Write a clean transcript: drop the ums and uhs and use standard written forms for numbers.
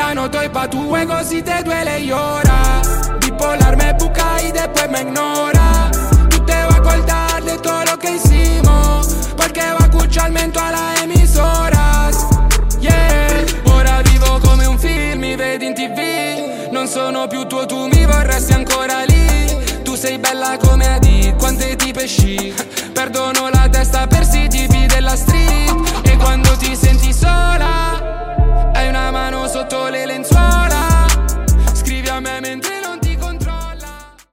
mano toi pa tue così te due le llora. Bipolar me busca y después me ignora. Tú te vas a acordar de todo lo que hicimos, porque va a escucharme en todas las emisoras. Yeah, ora vivo come un film, mi vedi in TV. Non sono più tuo, tu mi vorresti ancora lì. Tu sei bella come Hadid, quante tipe chic. Perdono la testa per sti tipi della street.